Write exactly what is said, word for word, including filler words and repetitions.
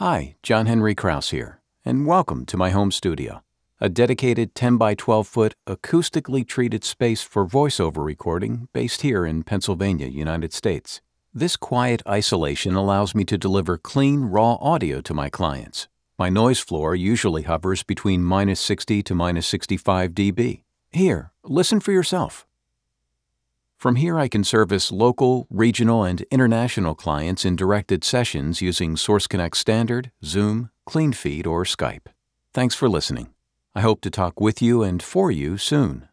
Hi, John Henry Krause here, and welcome to my home studio, a dedicated ten by twelve foot acoustically treated space for voiceover recording based here in Pennsylvania, United States. This quiet isolation allows me to deliver clean, raw audio to my clients. My noise floor usually hovers between minus sixty to minus sixty-five decibels. Here, listen for yourself. From here I can service local, regional, and international clients in directed sessions using Source Connect Standard, Zoom, CleanFeed, or Skype. Thanks for listening. I hope to talk with you and for you soon.